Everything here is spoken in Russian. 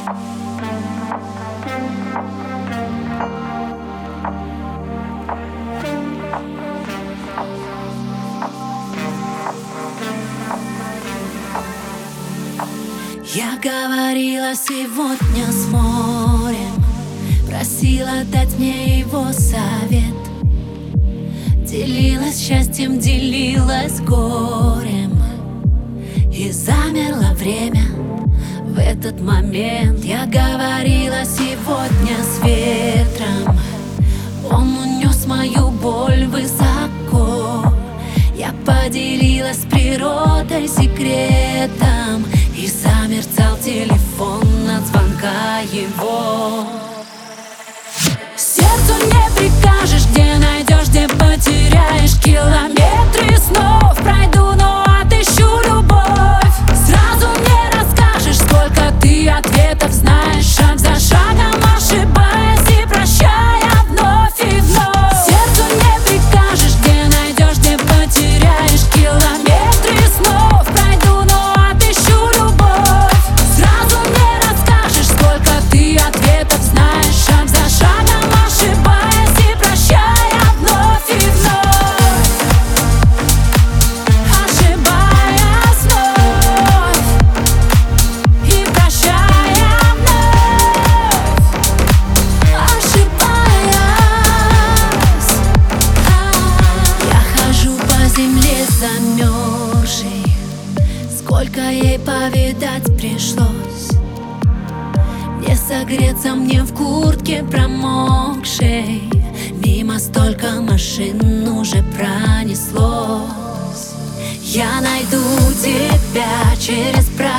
Я говорила сегодня с морем, просила дать мне его совет. Делилась счастьем, делилась горем, и замерло время. В этот момент я говорила сегодня с ветром, он унес мою боль высоко. Я поделилась с природой секретом, и замерцал телефон от звонка его. Сердцу не прикажешь, где найдешь, где потеряешь. Километры снов пройду, но отыщу любовь. Сразу не расскажешь, сколько ты ответов знаешь, шаг за шагом ошибаясь и прощая вновь и вновь. Сердцу не прикажешь, где найдешь, где потеряешь. Километры снов пройду, но отыщу любовь. Сразу не расскажешь, сколько ты ответов знаешь, шаг за шагом ошибаясь и прощая вновь и вновь. Ошибаясь вновь и прощая вновь. Ошибаясь. Я хожу по земле замерзшей, сколько ей повидать пришлось. Не согреться мне в куртке промокшей, мимо столько машин уже пронеслось. Я найду тебя через